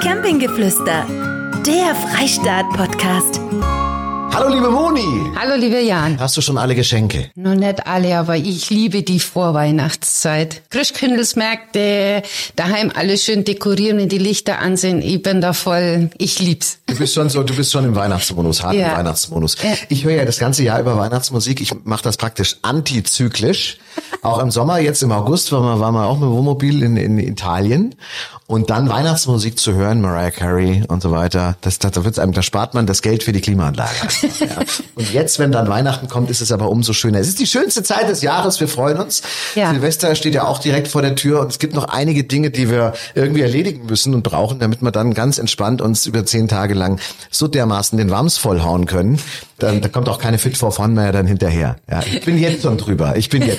Campinggeflüster, der Freistaat-Podcast. Hallo liebe Moni. Hallo lieber Jan. Hast du schon alle Geschenke? Noch nicht alle, aber ich liebe die Vorweihnachtszeit. Christkindlesmärkte, daheim alles schön dekorieren und die Lichter ansehen. Ich bin da voll, ich lieb's. Du bist schon im Weihnachtsmodus, harten Weihnachtsmodus. Ja. Ich höre ja das ganze Jahr über Weihnachtsmusik. Ich mache das praktisch antizyklisch. Auch im Sommer, jetzt im August, waren wir auch mit dem Wohnmobil in Italien. Und dann Weihnachtsmusik zu hören, Mariah Carey und so weiter, da spart man das Geld für die Klimaanlage. Ja. Und jetzt, wenn dann Weihnachten kommt, ist es aber umso schöner. Es ist die schönste Zeit des Jahres, wir freuen uns. Ja. Silvester steht ja auch direkt vor der Tür und es gibt noch einige Dinge, die wir irgendwie erledigen müssen und brauchen, damit wir dann ganz entspannt uns über 10 Tage lang so dermaßen den Wams vollhauen können. Da kommt auch keine Fit for Fun mehr dann hinterher. Ja, ich bin jetzt schon drüber.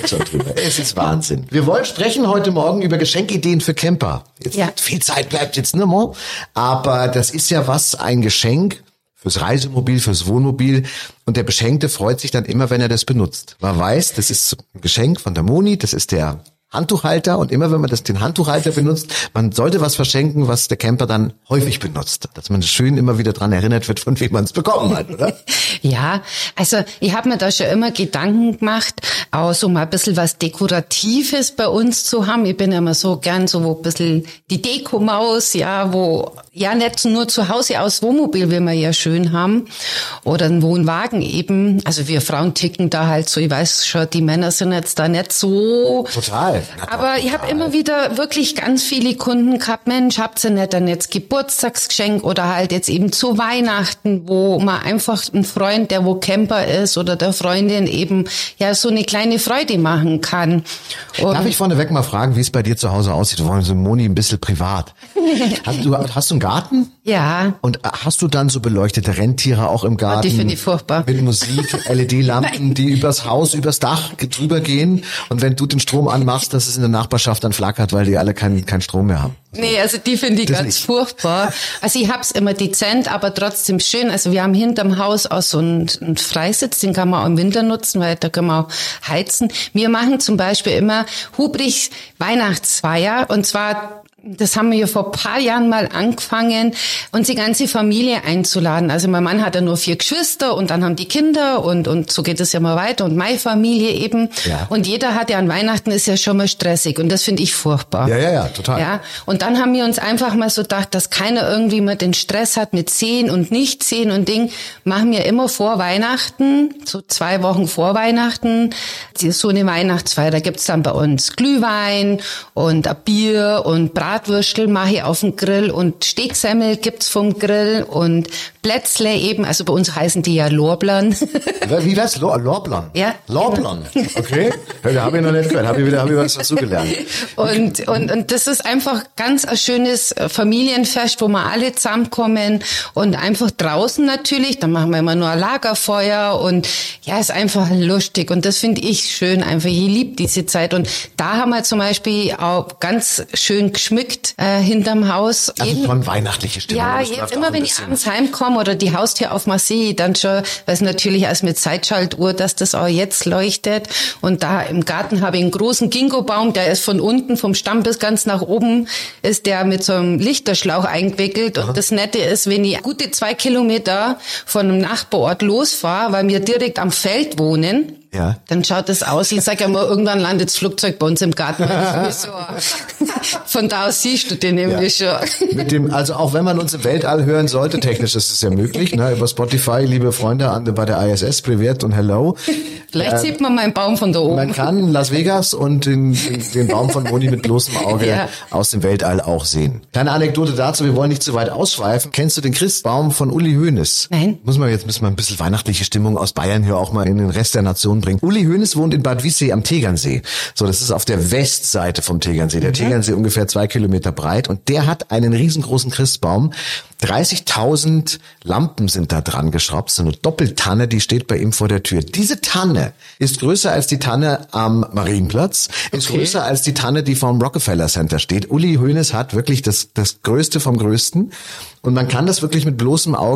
Es ist Wahnsinn. Wir wollen sprechen heute Morgen über Geschenkideen für Camper. Viel Zeit bleibt jetzt nicht mehr. Aber das ist ja ein Geschenk fürs Reisemobil, fürs Wohnmobil. Und der Beschenkte freut sich dann immer, wenn er das benutzt. Man weiß, das ist ein Geschenk von der Moni, das ist der Handtuchhalter, und immer wenn man den Handtuchhalter benutzt, man sollte was verschenken, was der Camper dann häufig benutzt, dass man schön immer wieder dran erinnert wird, von wem man es bekommen hat, oder? Ja, also ich habe mir da schon immer Gedanken gemacht, auch so mal ein bisschen was Dekoratives bei uns zu haben. Ich bin immer so gern so ein bisschen die Dekomaus, wo nicht nur zu Hause aus Wohnmobil will wir ja schön haben oder einen Wohnwagen eben. Also wir Frauen ticken da halt so, ich weiß schon, die Männer sind jetzt da nicht so. Total. Aber ich habe immer wieder wirklich ganz viele Kunden gehabt, Mensch, habt ihr nicht dann jetzt Geburtstagsgeschenk oder halt jetzt eben zu Weihnachten, wo man einfach ein Freund, der wo Camper ist oder der Freundin eben so eine kleine Freude machen kann. Und darf ich vorneweg mal fragen, wie es bei dir zu Hause aussieht? Wir wollen so Moni ein bisschen privat. Hast du einen Garten? Ja. Und hast du dann so beleuchtete Rentiere auch im Garten? Die finde ich furchtbar. Mit Musik, LED-Lampen, die übers Haus, übers Dach drüber gehen. Und wenn du den Strom anmachst, dass es in der Nachbarschaft dann flackert, weil die alle keinen Strom mehr haben. Nee, also die finde ich das ganz furchtbar. Also ich hab's immer dezent, aber trotzdem schön. Also wir haben hinterm Haus auch so einen Freisitz, den kann man auch im Winter nutzen, weil da kann man auch heizen. Wir machen zum Beispiel immer Hubrichs Weihnachtsfeier, und zwar, das haben wir ja vor ein paar Jahren mal angefangen, uns die ganze Familie einzuladen. Also mein Mann hat ja nur 4 Geschwister und dann haben die Kinder und so geht es ja mal weiter und meine Familie eben. Ja. Und jeder hat ja an Weihnachten ist ja schon mal stressig und das finde ich furchtbar. Ja, total. Ja. Und dann haben wir uns einfach mal so gedacht, dass keiner irgendwie mal den Stress hat mit Sehen und Nicht-Sehen und Ding. Machen wir immer vor Weihnachten, so 2 Wochen vor Weihnachten, so eine Weihnachtsfeier. Da gibt's dann bei uns Glühwein und ein Bier und Bratwürstel mache ich auf dem Grill und Steaksemmel gibt's vom Grill und Plätzle eben, also bei uns heißen die ja Lorblern. Wie war's? Lorblern? Ja. Lorblern, okay. Da habe ich noch nicht gehört, habe ich was dazugelernt. Und das ist einfach ganz ein schönes Familienfest, wo wir alle zusammenkommen und einfach draußen natürlich, dann machen wir immer nur ein Lagerfeuer und ist einfach lustig und das finde ich schön, einfach, ich liebe diese Zeit und da haben wir zum Beispiel auch ganz schön geschmückt hinterm Haus. Also schon weihnachtliche Stimmung. Ja, immer wenn ich abends heimkomme oder die Haustür aufmache, sehe ich dann schon, weil es natürlich als mit Zeitschaltuhr, dass das auch jetzt leuchtet. Und da im Garten habe ich einen großen Ginkgobaum, der ist von unten, vom Stamm bis ganz nach oben, ist der mit so einem Lichterschlauch eingewickelt. Aha. Und das Nette ist, wenn ich gute 2 Kilometer von einem Nachbarort losfahre, weil wir direkt am Feld wohnen, dann schaut das aus. Ich sage ja mal, irgendwann landet das Flugzeug bei uns im Garten. Von da aus siehst du den nämlich schon. Also auch wenn man uns im Weltall hören sollte, technisch ist es ja möglich, ne? Über Spotify, liebe Freunde bei der ISS, Privet und Hello. Vielleicht sieht man meinen Baum von da oben. Man kann Las Vegas und den Baum von Moni mit bloßem Auge aus dem Weltall auch sehen. Kleine Anekdote dazu, wir wollen nicht zu weit ausschweifen. Kennst du den Christbaum von Uli Hoeneß? Nein. Müssen wir ein bisschen weihnachtliche Stimmung aus Bayern hier auch mal in den Rest der Nation bringen. Uli Hoeneß wohnt in Bad Wiessee am Tegernsee. So, das ist auf der Westseite vom Tegernsee. Der Tegernsee ungefähr 2 Kilometer breit und der hat einen riesengroßen Christbaum. 30.000 Lampen sind da dran geschraubt. So eine Doppeltanne, die steht bei ihm vor der Tür. Diese Tanne ist größer als die Tanne am Marienplatz, ist größer als die Tanne, die vom Rockefeller Center steht. Uli Hoeneß hat wirklich das Größte vom Größten. Und man kann das wirklich mit bloßem Auge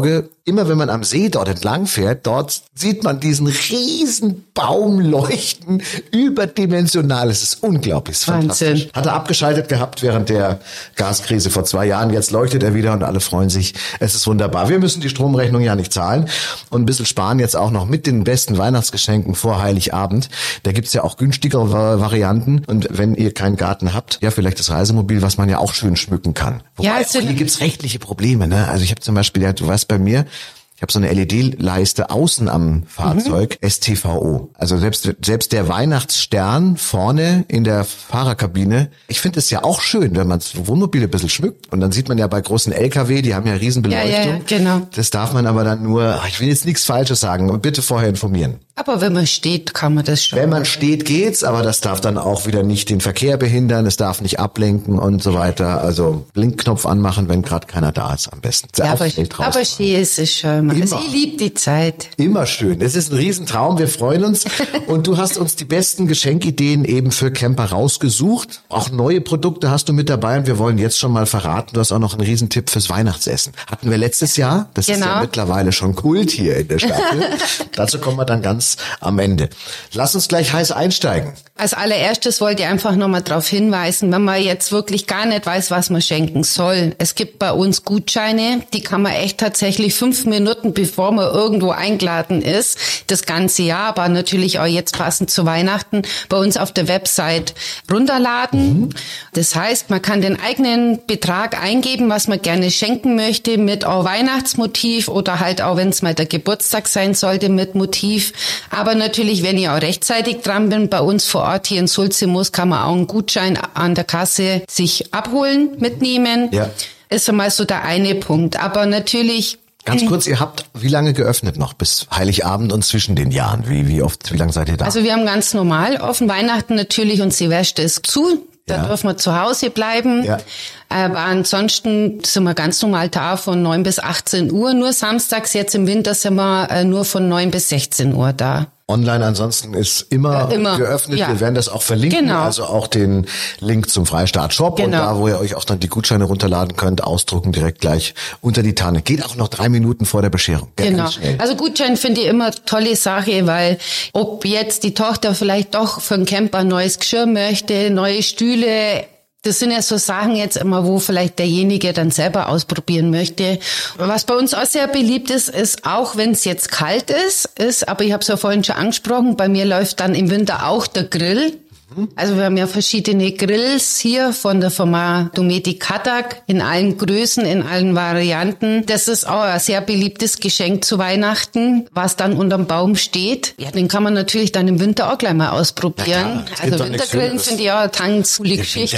immer wenn man am See dort entlang fährt, dort sieht man diesen riesen Baum leuchten, überdimensional. Es ist unglaublich, fantastisch. Hat er abgeschaltet gehabt während der Gaskrise vor 2 Jahren. Jetzt leuchtet er wieder und alle freuen sich. Es ist wunderbar. Wir müssen die Stromrechnung ja nicht zahlen und ein bisschen sparen jetzt auch noch mit den besten Weihnachtsgeschenken vor Heiligabend. Da gibt's ja auch günstigere Varianten. Und wenn ihr keinen Garten habt, ja, vielleicht das Reisemobil, was man ja auch schön schmücken kann. Wobei, hier gibt's rechtliche Probleme, ne? Also ich habe zum Beispiel, ja, du weißt bei mir, ich habe so eine LED-Leiste außen am Fahrzeug, STVO. Also selbst der Weihnachtsstern vorne in der Fahrerkabine. Ich finde es ja auch schön, wenn man das Wohnmobil ein bisschen schmückt. Und dann sieht man ja bei großen LKW, die haben ja Riesenbeleuchtung. Ja, genau. Das darf man aber dann nur, ich will jetzt nichts Falsches sagen, und bitte vorher informieren. Aber wenn man steht, kann man das schon. Wenn man steht, geht's, aber das darf dann auch wieder nicht den Verkehr behindern, es darf nicht ablenken und so weiter. Also Blinkknopf anmachen, wenn gerade keiner da ist, am besten. Ja, aber schön ist es schon. Also ich liebe die Zeit. Immer schön. Es ist ein Riesentraum, wir freuen uns. Und du hast uns die besten Geschenkideen eben für Camper rausgesucht. Auch neue Produkte hast du mit dabei und wir wollen jetzt schon mal verraten, du hast auch noch einen Riesentipp fürs Weihnachtsessen. Hatten wir letztes Jahr, das ist ja mittlerweile schon Kult hier in der Staffel. Dazu kommen wir dann ganz am Ende. Lass uns gleich heiß einsteigen. Als allererstes wollte ich einfach nochmal darauf hinweisen, wenn man jetzt wirklich gar nicht weiß, was man schenken soll. Es gibt bei uns Gutscheine, die kann man echt tatsächlich 5 Minuten, bevor man irgendwo eingeladen ist, das ganze Jahr, aber natürlich auch jetzt passend zu Weihnachten, bei uns auf der Website runterladen. Das heißt, man kann den eigenen Betrag eingeben, was man gerne schenken möchte, mit auch Weihnachtsmotiv oder halt auch, wenn es mal der Geburtstag sein sollte, mit Motiv. Aber natürlich, wenn ich auch rechtzeitig dran bin, bei uns vor Ort hier in Sulzimus kann man auch einen Gutschein an der Kasse sich abholen, mitnehmen. Ja. Ist einmal so der eine Punkt. Aber natürlich... Ganz kurz, ihr habt wie lange geöffnet noch bis Heiligabend und zwischen den Jahren? Wie lange seid ihr da? Also wir haben ganz normal offen, Weihnachten natürlich und Silvester ist zu. Da dürfen wir zu Hause bleiben. Ja. Aber ansonsten sind wir ganz normal da von 9 bis 18 Uhr. Nur samstags jetzt im Winter sind wir nur von 9 bis 16 Uhr da. Online ansonsten ist immer geöffnet. Ja. Wir werden das auch verlinken, also auch den Link zum Freistaat-Shop und da, wo ihr euch auch dann die Gutscheine runterladen könnt, ausdrucken direkt gleich unter die Tanne. Geht auch noch 3 Minuten vor der Bescherung. Genau. Also Gutschein finde ich immer tolle Sache, weil ob jetzt die Tochter vielleicht doch für einen Camper ein neues Geschirr möchte, neue Stühle, das sind ja so Sachen jetzt immer, wo vielleicht derjenige dann selber ausprobieren möchte. Was bei uns auch sehr beliebt ist auch wenn es jetzt kalt ist, aber ich habe es ja vorhin schon angesprochen, bei mir läuft dann im Winter auch der Grill. Also wir haben ja verschiedene Grills hier von der Firma Dometic Katak in allen Größen, in allen Varianten. Das ist auch ein sehr beliebtes Geschenk zu Weihnachten, was dann unterm Baum steht. Ja, den kann man natürlich dann im Winter auch gleich mal ausprobieren. Also Wintergrillen finde ich auch eine ganz coole Geschichte.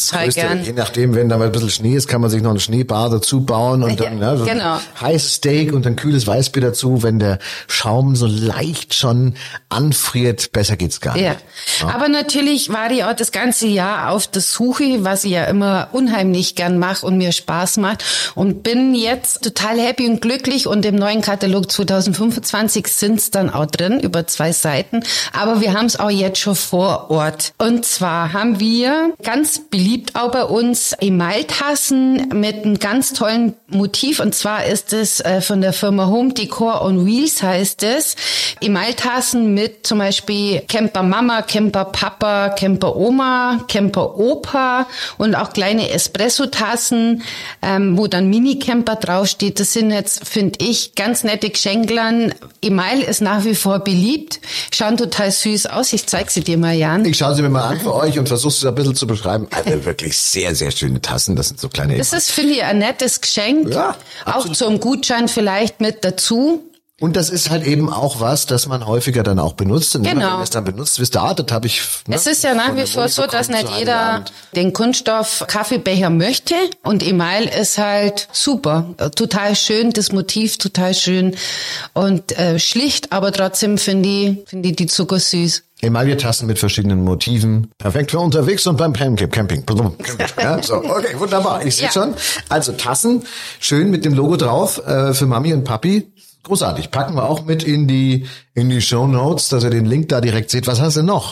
Je nachdem, wenn da mal ein bisschen Schnee ist, kann man sich noch eine Schneebar dazu bauen und dann so ein heißes Steak und ein kühles Weißbier dazu. Wenn der Schaum so leicht schon anfriert, besser geht's gar nicht. Ja. Aber natürlich war ich auch das ganze Jahr auf der Suche, was ich ja immer unheimlich gern mache und mir Spaß macht und bin jetzt total happy und glücklich und im neuen Katalog 2025 sind's dann auch drin, über 2 Seiten, aber wir haben es auch jetzt schon vor Ort. Und zwar haben wir ganz beliebt auch bei uns Emailtassen mit einem ganz tollen Motiv und zwar ist es von der Firma Home Decor on Wheels heißt es. Emailtassen mit zum Beispiel Camper Mama, Camper Papa, Camper Oma, Camper Opa und auch kleine Espresso-Tassen, wo dann Mini-Camper draufsteht. Das sind jetzt, finde ich, ganz nette Geschenklern. Email ist nach wie vor beliebt. Schauen total süß aus. Ich zeige sie dir mal, Jan. Ich schaue sie mir mal an für euch und versuche es ein bisschen zu beschreiben. Also wirklich sehr, sehr schöne Tassen. Das sind so kleine... Das ist, finde ich, ein nettes Geschenk. Ja, auch zum Gutschein vielleicht mit dazu. Und das ist halt eben auch was, das man häufiger dann auch benutzt. Und wenn man es dann benutzt, wie es startet, habe ich... Es ist ja nach wie vor so, dass nicht jeder den Kunststoff-Kaffeebecher möchte. Und Email ist halt super. Total schön, das Motiv total schön. Und schlicht, aber trotzdem finde ich die zuckersüß. Emaille-Tassen mit verschiedenen Motiven. Perfekt für unterwegs und beim Camping. Ja, so, okay, wunderbar. Ich sehe schon. Also Tassen, schön mit dem Logo drauf, für Mami und Papi. Großartig. Packen wir auch mit in die Shownotes, dass ihr den Link da direkt seht. Was hast du noch?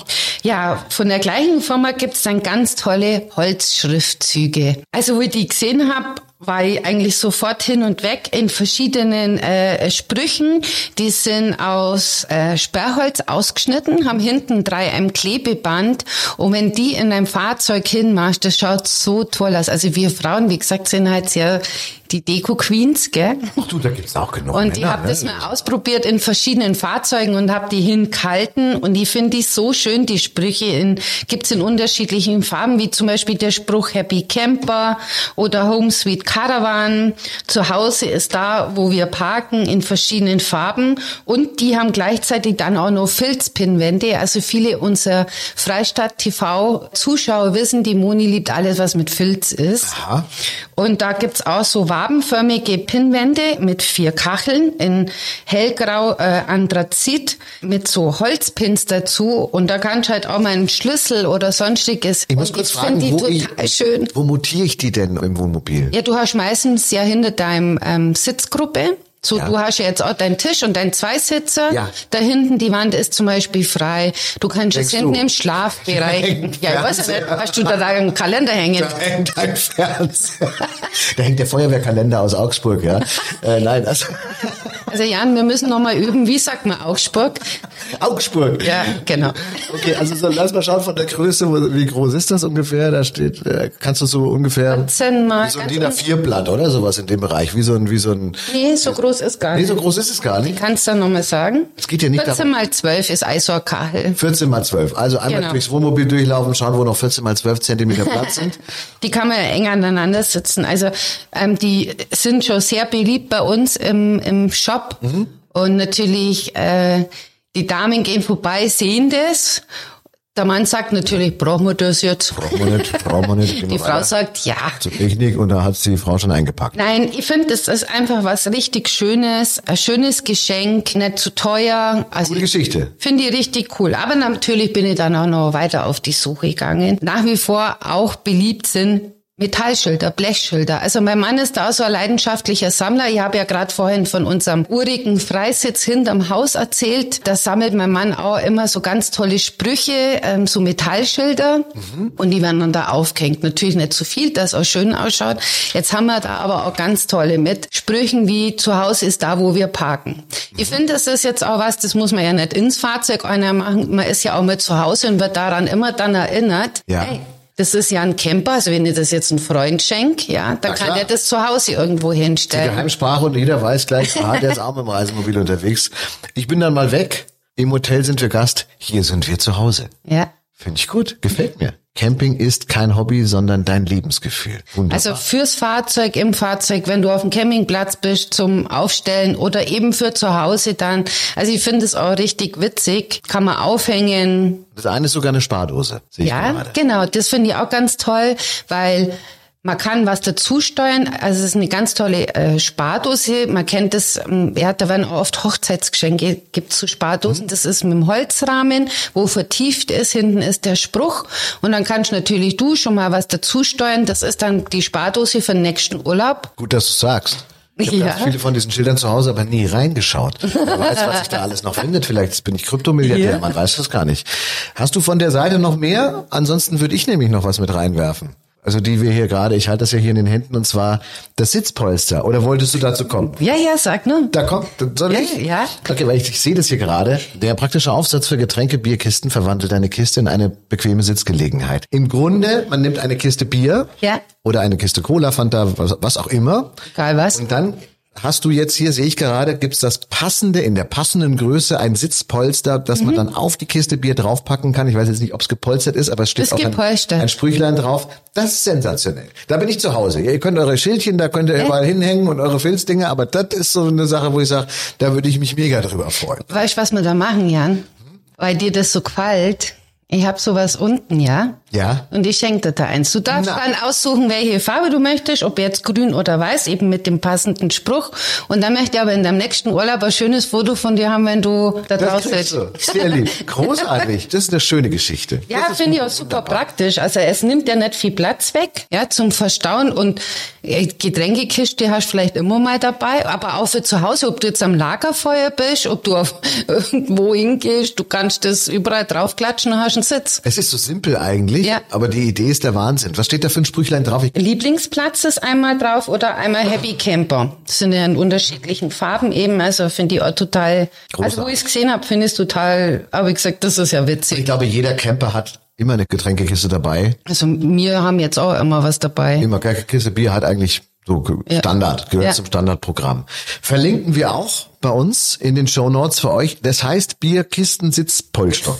Ja, von der gleichen Firma gibt's dann ganz tolle Holzschriftzüge. Also, wo ich die gesehen habe, war ich eigentlich sofort hin und weg in verschiedenen Sprüchen. Die sind aus Sperrholz ausgeschnitten, haben hinten 3M Klebeband. Und wenn die in einem Fahrzeug hinmachst, das schaut so toll aus. Also wir Frauen, wie gesagt, sind halt sehr die Deko-Queens, gell? Ach du, da gibt's auch genug. Und ich habe das mal ausprobiert in verschiedenen Fahrzeugen und habe die hingehalten. Und ich finde die so schön, die Sprüche gibt's in unterschiedlichen Farben, wie zum Beispiel der Spruch Happy Camper oder Home Sweet Caravan. Zu Hause ist da, wo wir parken, in verschiedenen Farben. Und die haben gleichzeitig dann auch noch Filzpinwände. Also viele unserer Freistadt-TV-Zuschauer wissen, die Moni liebt alles, was mit Filz ist. Aha. Und da gibt's auch so wabenförmige Pinnwände mit 4 Kacheln in hellgrau Anthrazit mit so Holzpins dazu. Und da kannst du halt auch mal einen Schlüssel oder sonstiges. Ich muss kurz fragen, wo montiere ich die denn im Wohnmobil? Ja, du hast meistens ja hinter deinem Sitzgruppe. So, ja. Du hast ja jetzt auch deinen Tisch und deinen Zweisitzer. Ja. Da hinten, die Wand ist zum Beispiel frei. Du kannst es hinten im Schlafbereich. Ja, was? Hast du da einen Kalender hängen? Da hängt ein Fernseher. Da hängt der Feuerwehrkalender aus Augsburg, ja. Nein, Also Jan, wir müssen noch mal üben. Wie sagt man Augsburg? Augsburg. Ja, genau. Okay, also so, lass mal schauen von der Größe. Wie groß ist das ungefähr? Da steht, kannst du so ungefähr, wie so ein DIN A4-Blatt oder sowas in dem Bereich, wie so ein. Nee, so groß ist gar nicht. Nee, so groß ist es gar nicht. Kannst du noch mal sagen? Es geht ja nicht 14x12 ist Eisor-Kachel. 14x12. Also einmal durchs Wohnmobil durchlaufen, schauen, wo noch 14x12 Zentimeter Platz sind. Die kann man ja eng aneinander sitzen. Also die sind schon sehr beliebt bei uns im Shop. Mhm. Und natürlich die Damen gehen vorbei, sehen das. Der Mann sagt natürlich, brauchen wir das jetzt? Brauchen wir nicht. Die Frau sagt, ja. Zur Technik und da hat die Frau schon eingepackt. Nein, ich finde, das ist einfach was richtig Schönes, ein schönes Geschenk, nicht zu teuer. Also gute Geschichte. Finde ich richtig cool. Aber natürlich bin ich dann auch noch weiter auf die Suche gegangen. Nach wie vor auch beliebt sind Metallschilder, Blechschilder. Also mein Mann ist da so ein leidenschaftlicher Sammler. Ich habe ja gerade vorhin von unserem urigen Freisitz hinterm Haus erzählt. Da sammelt mein Mann auch immer so ganz tolle Sprüche, so Metallschilder. Mhm. Und die werden dann da aufgehängt. Natürlich nicht zu viel, dass es auch schön ausschaut. Jetzt haben wir da aber auch ganz tolle mit Sprüchen wie zu Hause ist da, wo wir parken. Ich finde, das ist jetzt auch was, das muss man ja nicht ins Fahrzeug einer machen. Man ist ja auch mit zu Hause und wird daran immer dann erinnert. Ja. Hey, das ist ja ein Camper, also wenn ich das jetzt einem Freund schenke, ja, dann kann er das zu Hause irgendwo hinstellen. Die Geheimsprache und jeder weiß gleich, der ist auch mit dem Reisemobil unterwegs. Ich bin dann mal weg, im Hotel sind wir Gast, hier sind wir zu Hause. Ja. Finde ich gut, gefällt mir. Camping ist kein Hobby, sondern dein Lebensgefühl. Wunderbar. Also fürs Fahrzeug, im Fahrzeug, wenn du auf dem Campingplatz bist zum Aufstellen oder eben für zu Hause dann. Also ich finde es auch richtig witzig. Kann man aufhängen. Das eine ist sogar eine Spardose, sehe ich gerade. Ja, genau. Das finde ich auch ganz toll, weil man kann was dazu steuern. Also es ist eine ganz tolle Spardose. Man kennt das, da werden auch oft Hochzeitsgeschenke, gibt's so Spardosen. Das ist mit dem Holzrahmen, wo vertieft ist. Hinten ist der Spruch. Und dann kannst natürlich du schon mal was dazu steuern. Das ist dann die Spardose für den nächsten Urlaub. Gut, dass du sagst. Ich habe ganz viele von diesen Schildern zu Hause, aber nie reingeschaut. Wer weiß, was sich da alles noch findet. Vielleicht bin ich Kryptomilliardär, man weiß das gar nicht. Hast du von der Seite noch mehr? Ansonsten würde ich nämlich noch was mit reinwerfen. Also die wir hier gerade, ich halte das ja hier in den Händen, und zwar das Sitzpolster. Oder wolltest du dazu kommen? Ja, sag nur. Da kommt, soll ich? Ja. Okay, weil ich sehe das hier gerade. Der praktische Aufsatz für Getränke, Bierkisten verwandelt eine Kiste in eine bequeme Sitzgelegenheit. Im Grunde, man nimmt eine Kiste Bier oder eine Kiste Cola, Fanta, was auch immer. Egal was. Und dann hast du jetzt hier, sehe ich gerade, gibt's das passende, in der passenden Größe, ein Sitzpolster, das man dann auf die Kiste Bier draufpacken kann. Ich weiß jetzt nicht, ob es gepolstert ist, aber es steht auch ein Sprüchlein drauf. Das ist sensationell. Da bin ich zu Hause. Ihr könnt eure Schildchen, da könnt ihr überall hinhängen und eure Filzdinge, aber das ist so eine Sache, wo ich sage, da würde ich mich mega drüber freuen. Weißt du, was wir da machen, Jan? Weil dir das so gefällt. Ich habe sowas unten, ja. Ja. Und ich schenke dir da eins. Du darfst dann aussuchen, welche Farbe du möchtest, ob jetzt grün oder weiß, eben mit dem passenden Spruch. Und dann möchte ich aber in deinem nächsten Urlaub ein schönes Foto von dir haben, wenn du da draußen bist. Sehr lieb. Großartig. Das ist eine schöne Geschichte. Ja, finde ich auch super praktisch. Also es nimmt ja nicht viel Platz weg, ja, zum Verstauen. Und Getränkekiste hast du vielleicht immer mal dabei, aber auch für zu Hause, ob du jetzt am Lagerfeuer bist, ob du auf irgendwo hingehst, du kannst das überall draufklatschen und hast einen Sitz. Es ist so simpel eigentlich, aber die Idee ist der Wahnsinn. Was steht da für ein Sprüchlein drauf? Lieblingsplatz ist einmal drauf oder einmal Happy Camper. Das sind ja in unterschiedlichen Farben eben, also finde ich auch total, großartig. Also wo ich es gesehen habe, finde ich es total, aber wie gesagt, das ist ja witzig. Ich glaube, jeder Camper hat immer eine Getränkekiste dabei. Also wir haben jetzt auch immer was dabei. Immer, Kiste Bier hat eigentlich so Standard, gehört zum Standardprogramm. Verlinken wir auch bei uns in den Shownotes für euch. Das heißt Bierkisten Sitzpolster.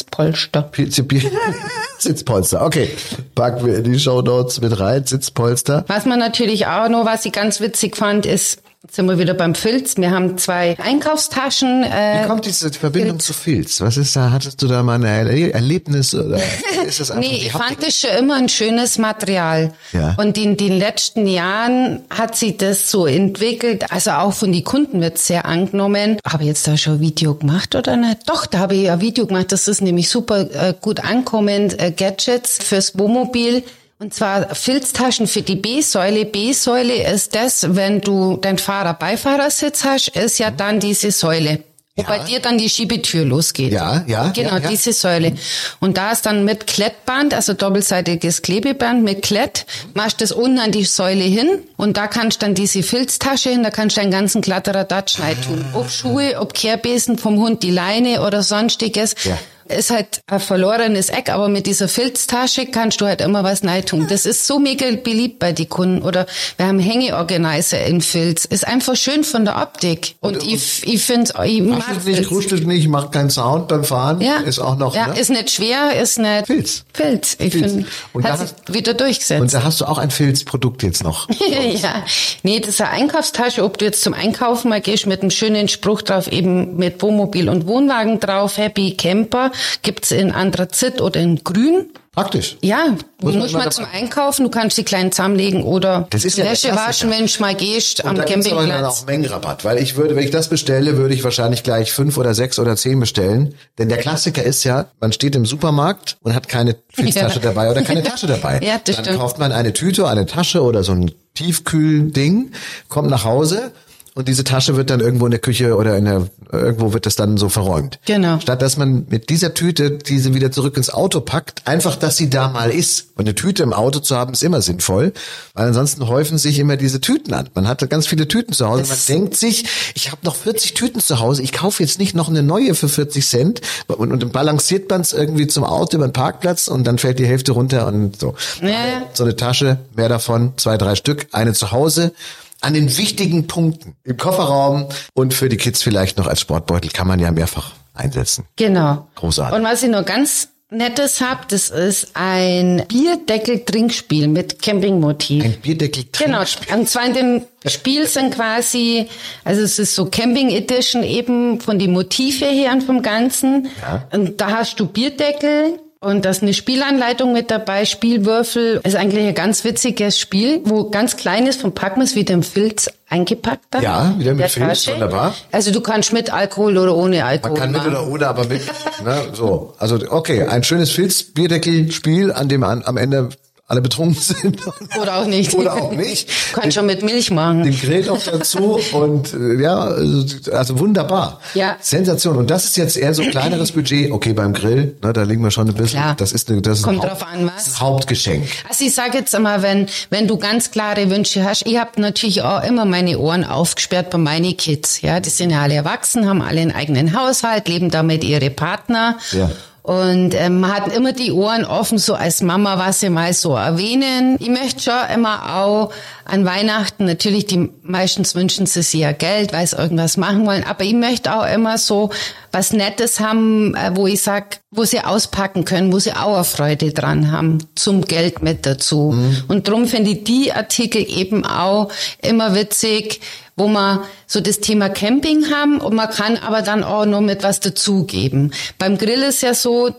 Sitzpolster, okay. Packen wir in die Shownotes mit rein, Sitzpolster. Was man natürlich auch noch, was ich ganz witzig fand, ist, jetzt sind wir wieder beim Filz. Wir haben 2 Einkaufstaschen. Wie kommt diese Verbindung zu Filz? Was ist da? Hattest du da mal ein Erlebnis? Oder ist das einfach nee, ich fand das schon immer ein schönes Material. Ja. Und in den letzten Jahren hat sich das so entwickelt. Also auch von den Kunden wird es sehr angenommen. Habe ich jetzt da schon ein Video gemacht oder nicht? Doch, da habe ich ein Video gemacht. Das ist nämlich super gut ankommend. Gadgets fürs Wohnmobil. Und zwar Filztaschen für die B-Säule. B-Säule ist das, wenn du deinen Fahrer-Beifahrersitz hast, ist ja dann diese Säule. Wo bei dir dann die Schiebetür losgeht. Ja. Genau, diese Säule. Und da ist dann mit Klettband, also doppelseitiges Klebeband mit Klett, machst das unten an die Säule hin und da kannst dann diese Filztasche hin, da kannst du deinen ganzen Kladderadatsch rein tun. Ob Schuhe, ob Kehrbesen vom Hund, die Leine oder sonstiges. Ja. Ist halt ein verlorenes Eck, aber mit dieser Filztasche kannst du halt immer was rein tun. Das ist so mega beliebt bei den Kunden. Oder wir haben Hängeorganizer in Filz. Ist einfach schön von der Optik. Und ich finde es, kuschelt nicht, macht keinen Sound beim Fahren. Ja. Ist auch noch, ja, ne? Ist nicht schwer, ist nicht Filz. Ich finde, hat sich wieder durchgesetzt. Und da hast du auch ein Filzprodukt jetzt noch. Ja. Nee, das ist eine Einkaufstasche. Ob du jetzt zum Einkaufen mal gehst mit einem schönen Spruch drauf, eben mit Wohnmobil und Wohnwagen drauf, Happy Camper. Gibt's in Anthrazit oder in Grün. Praktisch. Ja, du musst mal zum Einkaufen, du kannst die kleinen zusammenlegen oder Wäsche waschen, wenn du mal gehst am Campingplatz. Und da gibt's auch Mengenrabatt, weil wenn ich das bestelle, würde ich wahrscheinlich gleich 5 oder 6 oder 10 bestellen. Denn der Klassiker ist ja, man steht im Supermarkt und hat keine Filztasche dabei oder keine Tasche dabei. Ja, das Dann stimmt. kauft man eine Tüte, eine Tasche oder so ein Tiefkühlding, kommt nach Hause. Und diese Tasche wird dann irgendwo in der Küche oder irgendwo wird das dann so verräumt. Genau. Statt dass man mit dieser Tüte diese wieder zurück ins Auto packt, einfach, dass sie da mal ist. Und eine Tüte im Auto zu haben, ist immer sinnvoll, weil ansonsten häufen sich immer diese Tüten an. Man hatte ganz viele Tüten zu Hause. Man denkt sich, ich habe noch 40 Tüten zu Hause, ich kaufe jetzt nicht noch eine neue für 40 Cent. Und dann balanciert man es irgendwie zum Auto über den Parkplatz und dann fällt die Hälfte runter und so. Ja. So eine Tasche, mehr davon, 2, 3 Stück, eine zu Hause. An den wichtigen Punkten im Kofferraum und für die Kids vielleicht noch als Sportbeutel kann man ja mehrfach einsetzen. Genau. Großartig. Und was ich noch ganz Nettes habe, das ist ein Bierdeckel-Trinkspiel mit Campingmotiv. Ein Bierdeckel-Trinkspiel? Genau. Und zwar in dem Spiel sind quasi, also es ist so Camping Edition eben von den Motive her und vom Ganzen. Ja. Und da hast du Bierdeckel. Und da ist eine Spielanleitung mit dabei, Spielwürfel. Ist eigentlich ein ganz witziges Spiel, wo ganz klein ist, vom Packen ist wieder im Filz eingepackt. Dann ja, wieder mit Filz, wunderbar. Also du kannst mit Alkohol oder ohne Alkohol Man kann mit oder ohne, aber mit, ne, so. Also, okay, ein schönes Filz-Bierdeckel-Spiel, an dem am Ende alle betrunken sind. Oder auch nicht. Oder auch nicht. Kann schon mit Milch machen. Den Grill noch dazu und ja, also wunderbar. Ja. Sensation. Und das ist jetzt eher so kleineres Budget. Okay, beim Grill, ne, da liegen wir schon ein bisschen. Klar. Das ist kommt drauf an, was. Hauptgeschenk. Also ich sage jetzt einmal, wenn du ganz klare Wünsche hast, ich habe natürlich auch immer meine Ohren aufgesperrt bei meinen Kids. Ja, die sind ja alle erwachsen, haben alle einen eigenen Haushalt, leben damit ihre Partner. Ja. Und man hat immer die Ohren offen, so als Mama, was sie mal so erwähnen. Ich möchte schon immer auch an Weihnachten, natürlich, die meistens wünschen sie sich ja Geld, weil sie irgendwas machen wollen, aber ich möchte auch immer so was Nettes haben, wo ich sag, wo sie auspacken können, wo sie auch eine Freude dran haben, zum Geld mit dazu. Und drum finde ich die Artikel eben auch immer witzig, wo man so das Thema Camping haben und man kann aber dann auch noch mit was dazugeben. Beim Grill ist ja so,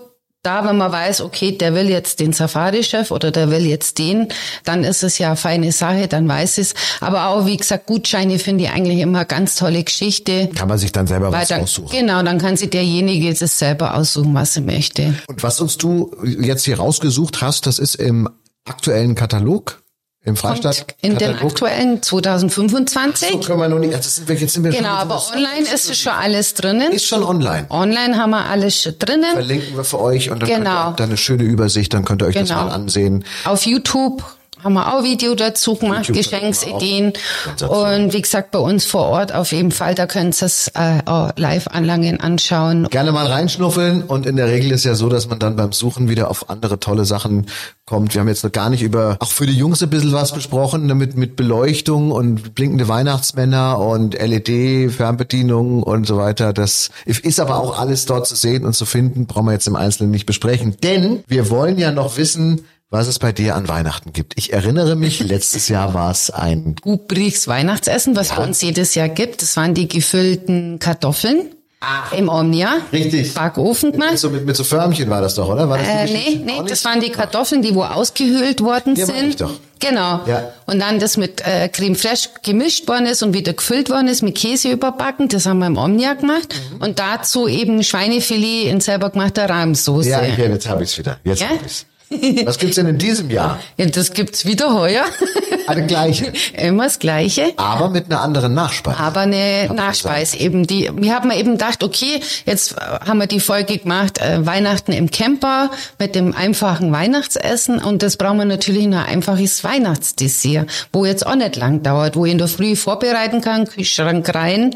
da, wenn man weiß, okay, der will jetzt den Safari-Chef oder der will jetzt den, dann ist es ja eine feine Sache, dann weiß es. Aber auch, wie gesagt, Gutscheine finde ich eigentlich immer eine ganz tolle Geschichte. Kann man sich dann selber was aussuchen. Genau, dann kann sich derjenige das selber aussuchen, was er möchte. Und was uns du jetzt hier rausgesucht hast, das ist im aktuellen Katalog? Im Freistaat? In den aktuellen 2025. So können wir noch nicht. Jetzt sind wir genau, aber online ist es schon alles drinnen. Ist schon online. Online haben wir alles schon drinnen. Verlinken wir für euch und dann könnt ihr auch da eine schöne Übersicht, dann könnt ihr euch das mal ansehen. Auf YouTube haben wir auch Video dazu gemacht, Geschenksideen. Und wie gesagt, bei uns vor Ort auf jeden Fall, da könnt ihr es Live-Anlagen anschauen. Gerne mal reinschnuffeln und in der Regel ist ja so, dass man dann beim Suchen wieder auf andere tolle Sachen kommt. Wir haben jetzt noch gar nicht auch für die Jungs ein bisschen was besprochen, mit Beleuchtung und blinkende Weihnachtsmänner und LED-Fernbedienungen und so weiter. Das ist aber auch alles dort zu sehen und zu finden, brauchen wir jetzt im Einzelnen nicht besprechen. Denn wir wollen ja noch wissen, was es bei dir an Weihnachten gibt. Ich erinnere mich, letztes Jahr war es ein Gubrichs Weihnachtsessen, was bei uns jedes Jahr gibt. Das waren die gefüllten Kartoffeln im Omnia. Richtig. Backofen gemacht. Mit so Förmchen war das doch, oder? War das nee, das waren die Kartoffeln, die wo ausgehöhlt worden sind. Doch. Genau. Ja. Und dann das mit Creme fraiche gemischt worden ist und wieder gefüllt worden ist mit Käse überbacken. Das haben wir im Omnia gemacht. Und dazu eben Schweinefilet in selber gemachter Rahmsoße. Ja, jetzt habe ich's wieder. Jetzt hab ich's. Was gibt's denn in diesem Jahr? Ja, das gibt's wieder heuer. Das Gleiche. Immer das Gleiche. Aber mit einer anderen Nachspeise. Aber eine Nachspeise eben. Wir haben eben gedacht, okay, jetzt haben wir die Folge gemacht, Weihnachten im Camper mit dem einfachen Weihnachtsessen. Und das brauchen wir natürlich ein einfaches Weihnachtsdessert, wo jetzt auch nicht lang dauert, wo ich in der Früh vorbereiten kann, Kühlschrank rein.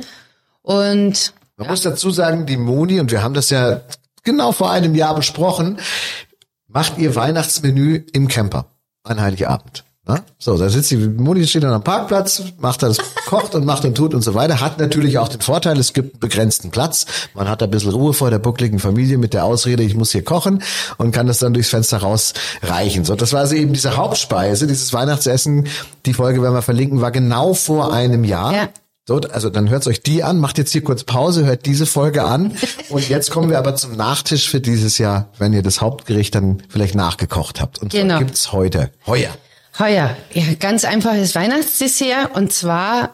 Und man muss dazu sagen, die Moni, und wir haben das ja genau vor einem Jahr besprochen, macht ihr Weihnachtsmenü im Camper an Heiligabend. Na? So, da sitzt die Moni, steht dann am Parkplatz, macht das, kocht und macht und tut und so weiter. Hat natürlich auch den Vorteil, es gibt einen begrenzten Platz. Man hat ein bisschen Ruhe vor der buckligen Familie mit der Ausrede, ich muss hier kochen und kann das dann durchs Fenster rausreichen. So, das war also eben diese Hauptspeise, dieses Weihnachtsessen. Die Folge werden wir verlinken, war genau vor einem Jahr. Ja. So, also dann hört's euch die an, macht jetzt hier kurz Pause, hört diese Folge an und jetzt kommen wir aber zum Nachtisch für dieses Jahr, wenn ihr das Hauptgericht dann vielleicht nachgekocht habt. Und zwar gibt's heuer. Ja, ganz einfaches Weihnachtsdessert und zwar,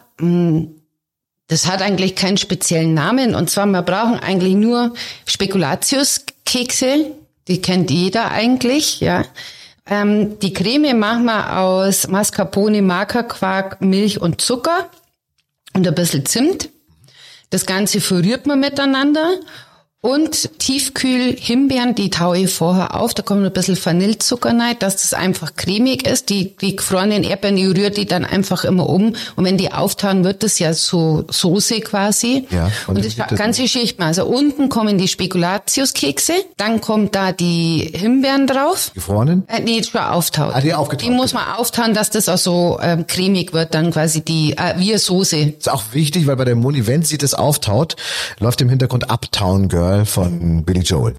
das hat eigentlich keinen speziellen Namen und zwar, wir brauchen eigentlich nur Spekulatiuskekse, die kennt jeder eigentlich, ja. Die Creme machen wir aus Mascarpone, Magerquark, Milch und Zucker. Und ein bisschen Zimt. Das Ganze verrührt man miteinander. Und Tiefkühl Himbeeren, die taue ich vorher auf. Da kommt ein bisschen Vanillezucker rein, dass das einfach cremig ist. Die gefrorenen Erdbeeren, ich rühre die dann einfach immer um. Und wenn die auftauen, wird das ja so Soße quasi. Ja, und das ganze Schicht mal. Also unten kommen die Spekulatiuskekse. Dann kommt da die Himbeeren drauf. Gefrorenen? Nee, schon auftaut. Die aufgetaut. Die muss man auftauen, dass das auch so cremig wird, dann quasi wie eine Soße. Ist auch wichtig, weil bei der Moni, wenn sie das auftaut, läuft im Hintergrund Uptown Girl von Billy Joel.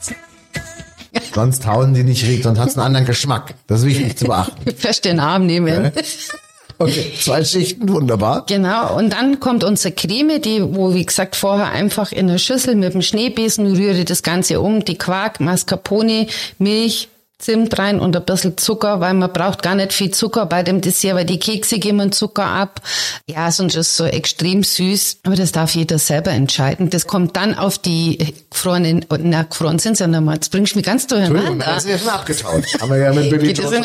Sonst tauen die nicht regt, sonst hat es einen anderen Geschmack. Das ist wichtig zu beachten. Fest den Arm nehmen. Okay, 2 Schichten, wunderbar. Genau, und dann kommt unsere Creme, wo, wie gesagt, vorher einfach in der Schüssel mit dem Schneebesen rühre das Ganze um, die Quark, Mascarpone, Milch, Zimt rein und ein bisschen Zucker, weil man braucht gar nicht viel Zucker bei dem Dessert, weil die Kekse geben Zucker ab. Ja, sonst ist es so extrem süß. Aber das darf jeder selber entscheiden. Das kommt dann auf die gefrorenen, gefroren sind sie ja nochmal. Jetzt bringst du mich ganz durcheinander. Das ist ja schon abgetaut. Haben wir ja mit Billy Joel.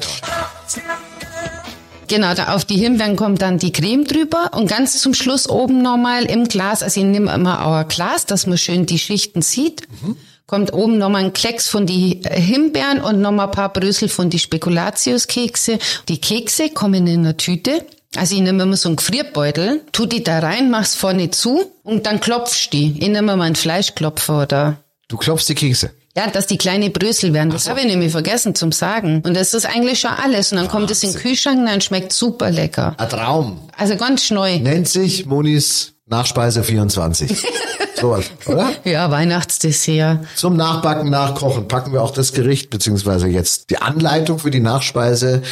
Genau, da auf die Himbeeren kommt dann die Creme drüber und ganz zum Schluss oben nochmal im Glas, also ich nehme immer auch ein Glas, dass man schön die Schichten sieht. Kommt oben nochmal ein Klecks von die Himbeeren und nochmal ein paar Brösel von die Spekulatiuskekse. Die Kekse kommen in einer Tüte. Also ich nehme immer so einen Gefrierbeutel, tu die da rein, mach's vorne zu und dann klopfst die. Ich nehme mal einen Fleischklopfer oder... Du klopfst die Kekse? Ja, dass die kleine Brösel werden. Das habe ich nämlich vergessen zum Sagen. Und das ist eigentlich schon alles. Und dann kommt es in den Kühlschrank und dann schmeckt super lecker. Ein Traum. Also ganz neu. Nennt sich Monis Nachspeise 24. Sowas, oder? Ja, Weihnachtsdessert. Zum Nachbacken, Nachkochen packen wir auch das Gericht, beziehungsweise jetzt die Anleitung für die Nachspeise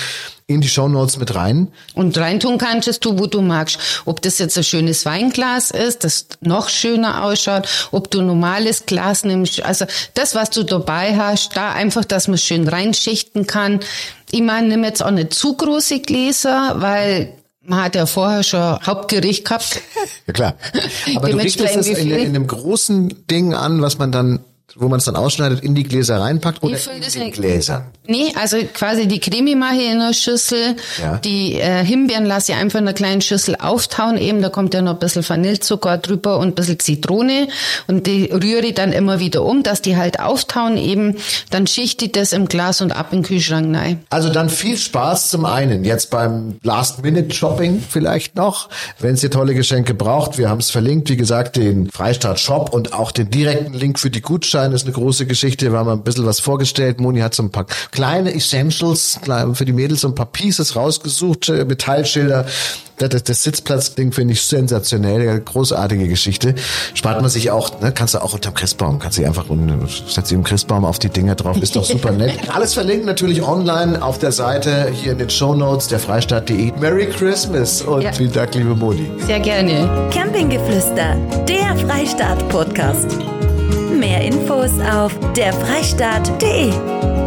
in die Shownotes mit rein. Und reintun kannst du, wo du magst. Ob das jetzt ein schönes Weinglas ist, das noch schöner ausschaut, ob du ein normales Glas nimmst. Also das, was du dabei hast, da einfach, dass man schön reinschichten kann. Ich meine, nimm jetzt auch nicht zu große Gläser, weil man hat ja vorher schon Hauptgericht gehabt. Ja klar. Aber du richtest es in einem großen Ding an, was man dann, wo man es dann ausschneidet, in die Gläser reinpackt oder in die Gläser? Nee, also quasi die Creme mache ich in einer Schüssel. Ja. Die Himbeeren lasse ich einfach in einer kleinen Schüssel auftauen eben. Da kommt ja noch ein bisschen Vanillezucker drüber und ein bisschen Zitrone. Und die rühre ich dann immer wieder um, dass die halt auftauen eben. Dann schichte ich das im Glas und ab in den Kühlschrank rein. Also dann viel Spaß zum einen. Jetzt beim Last-Minute-Shopping vielleicht noch. Wenn es ihr tolle Geschenke braucht, wir haben es verlinkt. Wie gesagt, den Freistaat-Shop und auch den direkten Link für die Gutscheine ist eine große Geschichte. Wir haben ein bisschen was vorgestellt. Moni hat so ein paar kleine Essentials für die Mädels, so ein paar Pieces rausgesucht, Metallschilder. Das Sitzplatzding finde ich sensationell, großartige Geschichte. Spart man sich auch, ne, kannst du auch unterm Christbaum, kannst du einfach setzt im Christbaum auf die Dinger drauf, ist doch super nett. Alles verlinkt natürlich online auf der Seite, hier in den Shownotes der Freistaat.de. Merry Christmas und vielen Dank, liebe Moni. Sehr gerne. Campinggeflüster, der Freistaat-Podcast. Mehr Infos auf derfreistaat.de.